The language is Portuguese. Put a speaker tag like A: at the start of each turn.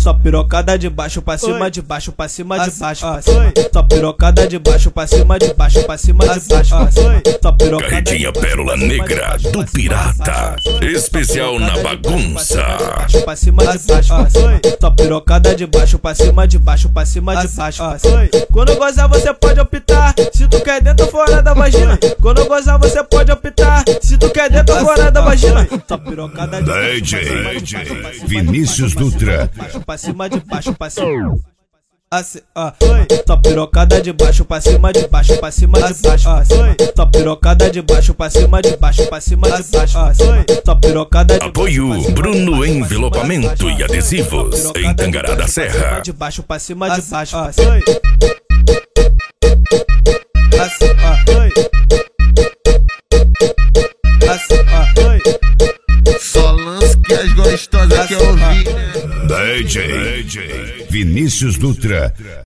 A: Só pirocada de baixo pra cima, de baixo pra cima, de baixo pra cima. Só pirocada de baixo pra cima, de baixo pra cima, de baixo pra cima. Só pirocada.
B: Carretinha Pérola Negra do Pirata, especial na bagunça.
A: Baixo pra cima, de baixo pra cima. Só pirocada de baixo pra cima, de baixo pra cima, de baixo pra cima. Quando gozar você pode optar, se tu quer dentro ou fora da vagina. Quando gozar você pode optar, se tu quer dentro ou fora da vagina. Só pirocada de
B: DJ Vinícius Dutra.
A: baixo pra cima, de baixo pra cima. Assim, só pirocada de baixo pra cima, de baixo pra cima, de baixo pra cima. Só pirocada de baixo pra cima, de baixo pra cima, de baixo pra cima. Só pirocada de
B: Apoio Bruno Envelopamento e Adesivos em Tangará da Serra.
A: de baixo pra cima, de baixo pra cima. Assim,
C: Só lance que as gostosas quer ouvir, né?
B: DJ Vinícius Dutra.